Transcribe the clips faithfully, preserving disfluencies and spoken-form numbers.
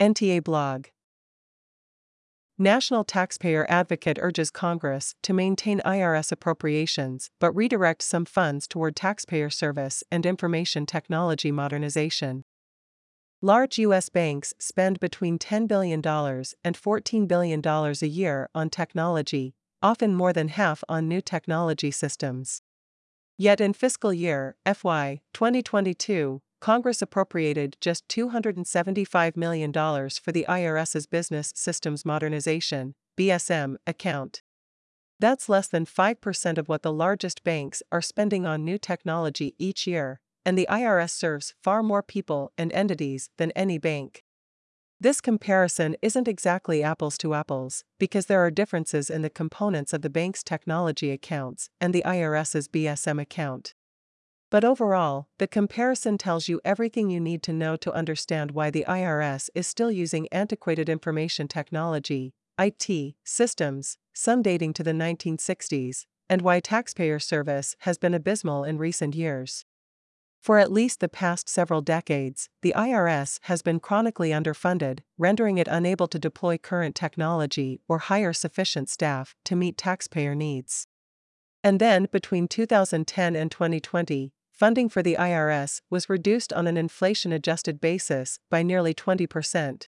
N T A blog. National Taxpayer Advocate urges Congress to maintain I R S appropriations but redirect some funds toward taxpayer service and information technology modernization. Large U S banks spend between ten billion dollars and fourteen billion dollars a year on technology, often more than half on new technology systems. Yet in fiscal year F Y twenty twenty-two, Congress appropriated just two hundred seventy-five million dollars for the IRS's Business Systems Modernization (B S M) account. That's less than five percent of what the largest banks are spending on new technology each year, and the I R S serves far more people and entities than any bank. This comparison isn't exactly apples to apples, because there are differences in the components of the bank's technology accounts and the IRS's B S M account. But overall, the comparison tells you everything you need to know to understand why the I R S is still using antiquated information technology, I T, systems, some dating to the nineteen sixties, and why taxpayer service has been abysmal in recent years. For at least the past several decades, the I R S has been chronically underfunded, rendering it unable to deploy current technology or hire sufficient staff to meet taxpayer needs. And then, between two thousand ten and twenty twenty, funding for the I R S was reduced on an inflation-adjusted basis by nearly twenty percent.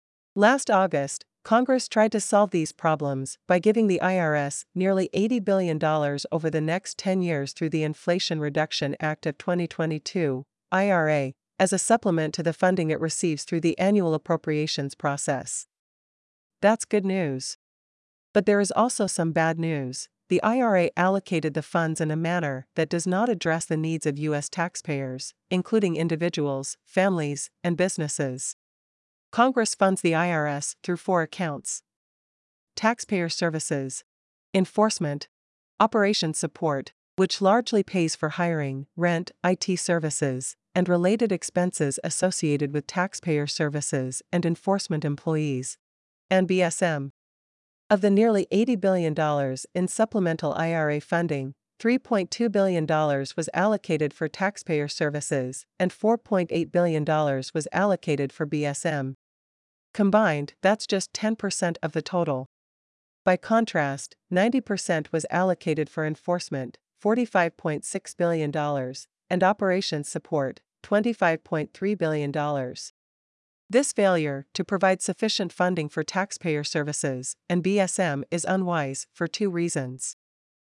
Last August, Congress tried to solve these problems by giving the I R S nearly eighty billion dollars over the next ten years through the Inflation Reduction Act of twenty twenty-two, I R A, as a supplement to the funding it receives through the annual appropriations process. That's good news. But there is also some bad news. The I R A allocated the funds in a manner that does not address the needs of U S taxpayers, including individuals, families, and businesses. Congress funds the I R S through four accounts: taxpayer services, enforcement, operations support, which largely pays for hiring, rent, I T services, and related expenses associated with taxpayer services and enforcement employees, and B S M. Of the nearly eighty billion dollars in supplemental I R A funding, three point two billion dollars was allocated for taxpayer services and four point eight billion dollars was allocated for B S M. Combined, that's just ten percent of the total. By contrast, ninety percent was allocated for enforcement, forty-five point six billion dollars, and operations support, twenty-five point three billion dollars. This failure to provide sufficient funding for taxpayer services and B S M is unwise for two reasons.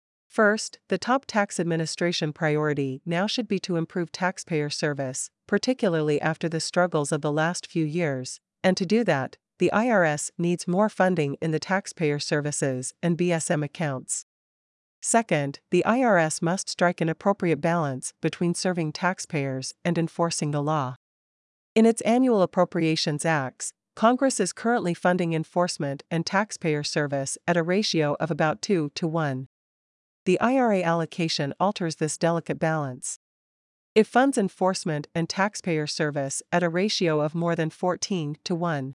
First, the top tax administration priority now should be to improve taxpayer service, particularly after the struggles of the last few years, and to do that, the I R S needs more funding in the taxpayer services and B S M accounts. Second, the I R S must strike an appropriate balance between serving taxpayers and enforcing the law. In its annual appropriations acts, Congress is currently funding enforcement and taxpayer service at a ratio of about two to one. The I R A allocation alters this delicate balance. It funds enforcement and taxpayer service at a ratio of more than fourteen to one.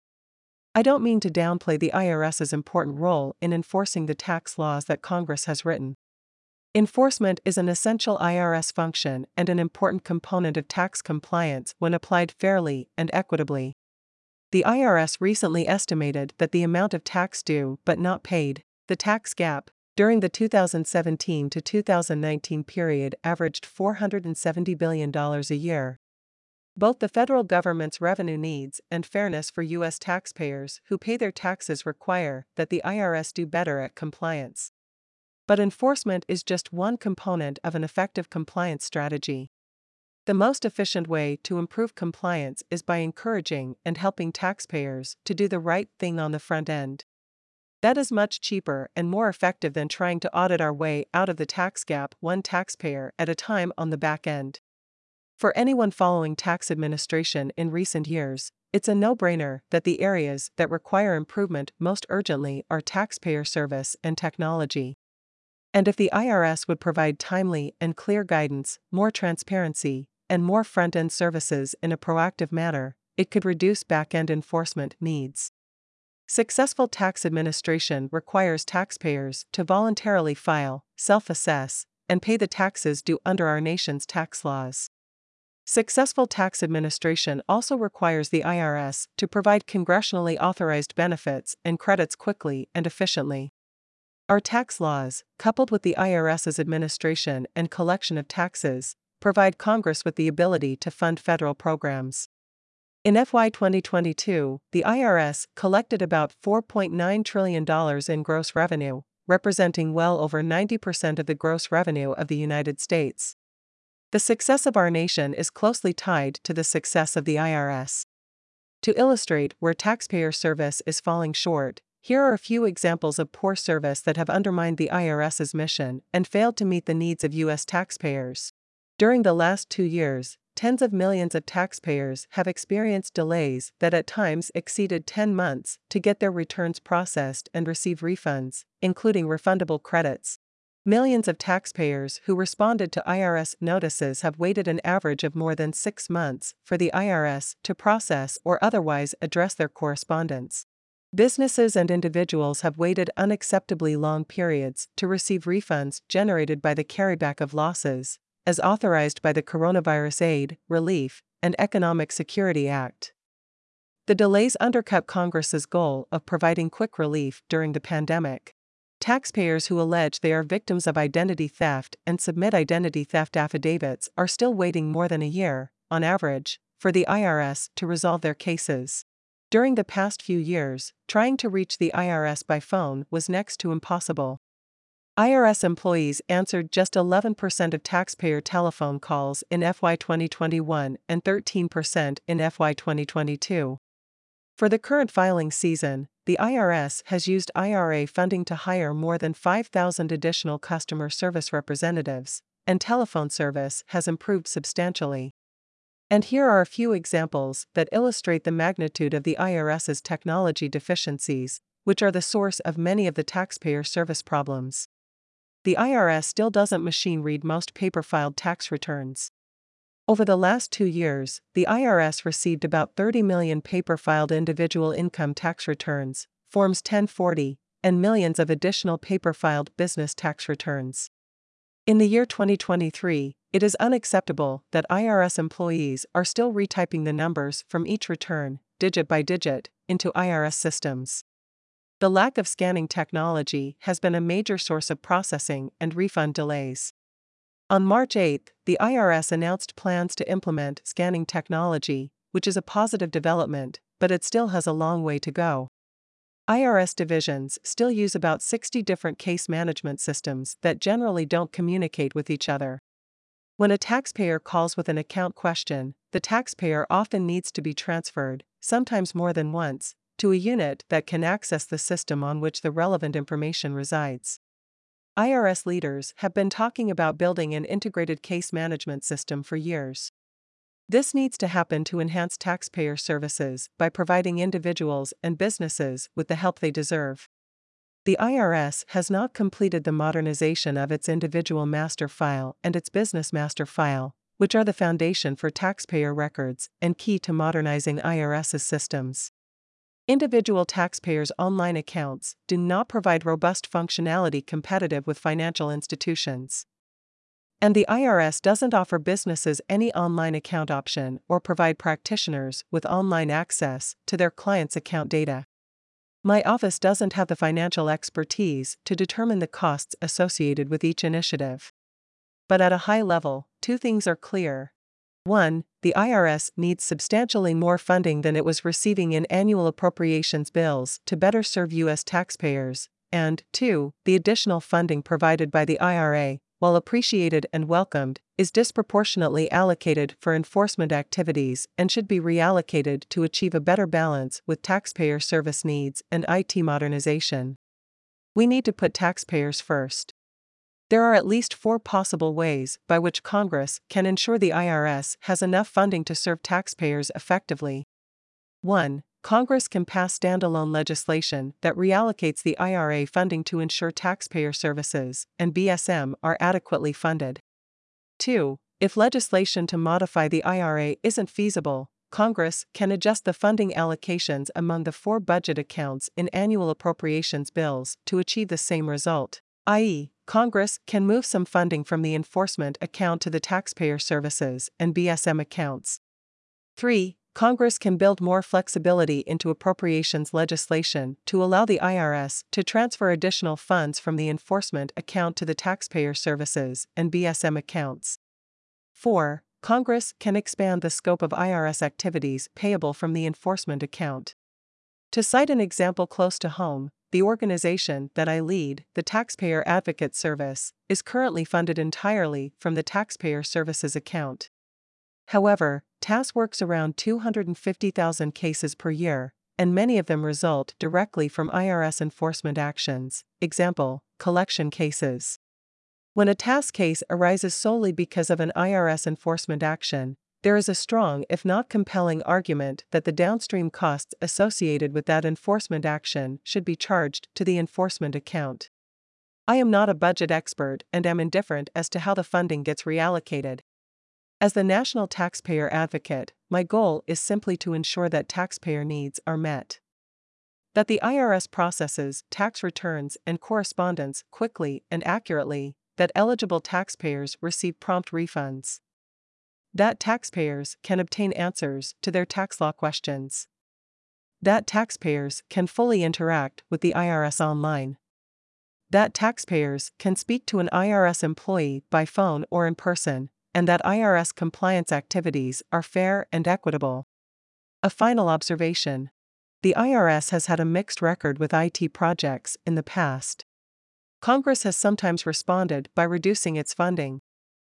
I don't mean to downplay the I R S's important role in enforcing the tax laws that Congress has written. Enforcement is an essential I R S function and an important component of tax compliance when applied fairly and equitably. The I R S recently estimated that the amount of tax due but not paid, the tax gap, during the two thousand seventeen to two thousand nineteen period averaged four hundred seventy billion dollars a year. Both the federal government's revenue needs and fairness for U S taxpayers who pay their taxes require that the I R S do better at compliance. But enforcement is just one component of an effective compliance strategy. The most efficient way to improve compliance is by encouraging and helping taxpayers to do the right thing on the front end. That is much cheaper and more effective than trying to audit our way out of the tax gap one taxpayer at a time on the back end. For anyone following tax administration in recent years, it's a no-brainer that the areas that require improvement most urgently are taxpayer service and technology. And if the I R S would provide timely and clear guidance, more transparency, and more front-end services in a proactive manner, it could reduce back-end enforcement needs. Successful tax administration requires taxpayers to voluntarily file, self-assess, and pay the taxes due under our nation's tax laws. Successful tax administration also requires the I R S to provide congressionally authorized benefits and credits quickly and efficiently. Our tax laws, coupled with the IRS's administration and collection of taxes, provide Congress with the ability to fund federal programs. In F Y twenty twenty-two, the I R S collected about four point nine trillion dollars in gross revenue, representing well over ninety percent of the gross revenue of the United States. The success of our nation is closely tied to the success of the I R S. To illustrate where taxpayer service is falling short, here are a few examples of poor service that have undermined the IRS's mission and failed to meet the needs of U S taxpayers. During the last two years, tens of millions of taxpayers have experienced delays that at times exceeded ten months to get their returns processed and receive refunds, including refundable credits. Millions of taxpayers who responded to I R S notices have waited an average of more than six months for the I R S to process or otherwise address their correspondence. Businesses and individuals have waited unacceptably long periods to receive refunds generated by the carryback of losses, as authorized by the Coronavirus Aid, Relief, and Economic Security Act. The delays undercut Congress's goal of providing quick relief during the pandemic. Taxpayers who allege they are victims of identity theft and submit identity theft affidavits are still waiting more than a year, on average, for the I R S to resolve their cases. During the past few years, trying to reach the I R S by phone was next to impossible. I R S employees answered just eleven percent of taxpayer telephone calls in F Y twenty twenty-one and thirteen percent in F Y twenty twenty-two. For the current filing season, the I R S has used I R A funding to hire more than five thousand additional customer service representatives, and telephone service has improved substantially. And here are a few examples that illustrate the magnitude of the IRS's technology deficiencies, which are the source of many of the taxpayer service problems. The I R S still doesn't machine read most paper-filed tax returns. Over the last two years, the I R S received about thirty million paper-filed individual income tax returns, Forms ten forty, and millions of additional paper-filed business tax returns. In the year twenty twenty-three, it is unacceptable that I R S employees are still retyping the numbers from each return, digit by digit, into I R S systems. The lack of scanning technology has been a major source of processing and refund delays. On March eighth, the I R S announced plans to implement scanning technology, which is a positive development, but it still has a long way to go. I R S divisions still use about sixty different case management systems that generally don't communicate with each other. When a taxpayer calls with an account question, the taxpayer often needs to be transferred, sometimes more than once, to a unit that can access the system on which the relevant information resides. I R S leaders have been talking about building an integrated case management system for years. This needs to happen to enhance taxpayer services by providing individuals and businesses with the help they deserve. The I R S has not completed the modernization of its individual master file and its business master file, which are the foundation for taxpayer records and key to modernizing IRS's systems. Individual taxpayers' online accounts do not provide robust functionality competitive with financial institutions. And the I R S doesn't offer businesses any online account option or provide practitioners with online access to their clients' account data. My office doesn't have the financial expertise to determine the costs associated with each initiative. But at a high level, two things are clear. One, the I R S needs substantially more funding than it was receiving in annual appropriations bills to better serve U S taxpayers, and, two, the additional funding provided by the I R A, while appreciated and welcomed, is disproportionately allocated for enforcement activities and should be reallocated to achieve a better balance with taxpayer service needs and I T modernization. We need to put taxpayers first. There are at least four possible ways by which Congress can ensure the I R S has enough funding to serve taxpayers effectively. one. Congress can pass standalone legislation that reallocates the I R A funding to ensure taxpayer services and B S M are adequately funded. two. If legislation to modify the I R A isn't feasible, Congress can adjust the funding allocations among the four budget accounts in annual appropriations bills to achieve the same result. that is, Congress can move some funding from the enforcement account to the taxpayer services and B S M accounts. three. Congress can build more flexibility into appropriations legislation to allow the I R S to transfer additional funds from the enforcement account to the taxpayer services and B S M accounts. four. Congress can expand the scope of I R S activities payable from the enforcement account. To cite an example close to home, the organization that I lead, the Taxpayer Advocate Service, is currently funded entirely from the Taxpayer Services account. However, T A S works around two hundred fifty thousand cases per year, and many of them result directly from I R S enforcement actions, example, collection cases. When a T A S case arises solely because of an I R S enforcement action, there is a strong if not compelling argument that the downstream costs associated with that enforcement action should be charged to the enforcement account. I am not a budget expert and am indifferent as to how the funding gets reallocated. As the national taxpayer advocate, my goal is simply to ensure that taxpayer needs are met. That the I R S processes tax returns and correspondence quickly and accurately, that eligible taxpayers receive prompt refunds. That taxpayers can obtain answers to their tax law questions. That taxpayers can fully interact with the I R S online. That taxpayers can speak to an I R S employee by phone or in person, and that I R S compliance activities are fair and equitable. A final observation. The I R S has had a mixed record with I T projects in the past. Congress has sometimes responded by reducing its funding.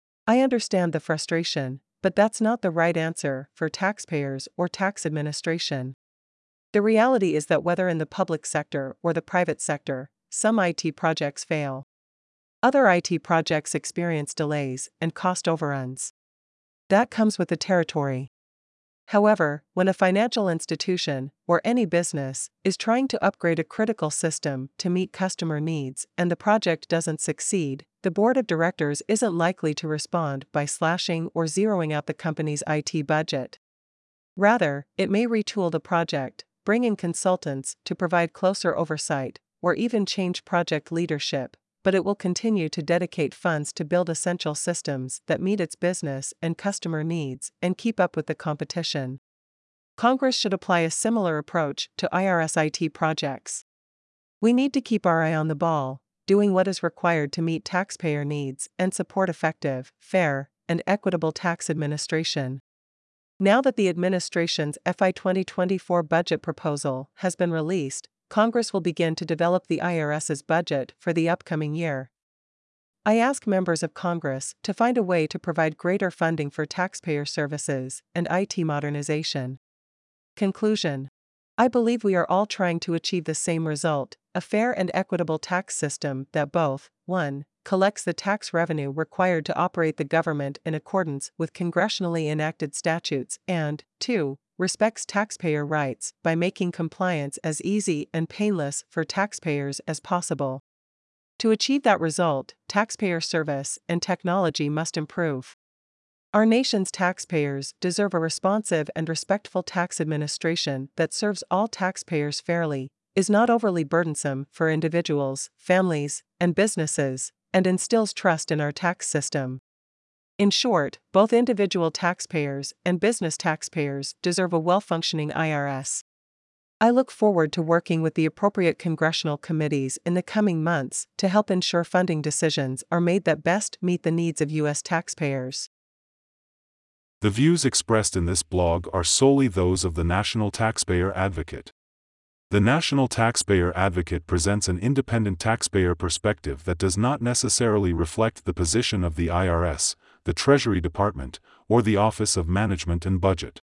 I understand the frustration, but that's not the right answer for taxpayers or tax administration. The reality is that whether in the public sector or the private sector, some I T projects fail. Other I T projects experience delays and cost overruns. That comes with the territory. However, when a financial institution, or any business, is trying to upgrade a critical system to meet customer needs and the project doesn't succeed, the board of directors isn't likely to respond by slashing or zeroing out the company's I T budget. Rather, it may retool the project, bring in consultants to provide closer oversight, or even change project leadership, but it will continue to dedicate funds to build essential systems that meet its business and customer needs and keep up with the competition. Congress should apply a similar approach to I R S I T projects. We need to keep our eye on the ball, doing what is required to meet taxpayer needs and support effective, fair, and equitable tax administration. Now that the administration's F Y twenty twenty-four budget proposal has been released, Congress will begin to develop the I R S's budget for the upcoming year. I ask members of Congress to find a way to provide greater funding for taxpayer services and I T modernization. Conclusion. I believe we are all trying to achieve the same result, a fair and equitable tax system that both, one, collects the tax revenue required to operate the government in accordance with congressionally enacted statutes and, two, respects taxpayer rights by making compliance as easy and painless for taxpayers as possible. To achieve that result, taxpayer service and technology must improve. Our nation's taxpayers deserve a responsive and respectful tax administration that serves all taxpayers fairly, is not overly burdensome for individuals, families, and businesses, and instills trust in our tax system. In short, both individual taxpayers and business taxpayers deserve a well-functioning I R S. I look forward to working with the appropriate congressional committees in the coming months to help ensure funding decisions are made that best meet the needs of U S taxpayers. The views expressed in this blog are solely those of the National Taxpayer Advocate. The National Taxpayer Advocate presents an independent taxpayer perspective that does not necessarily reflect the position of the I R S, the Treasury Department, or the Office of Management and Budget.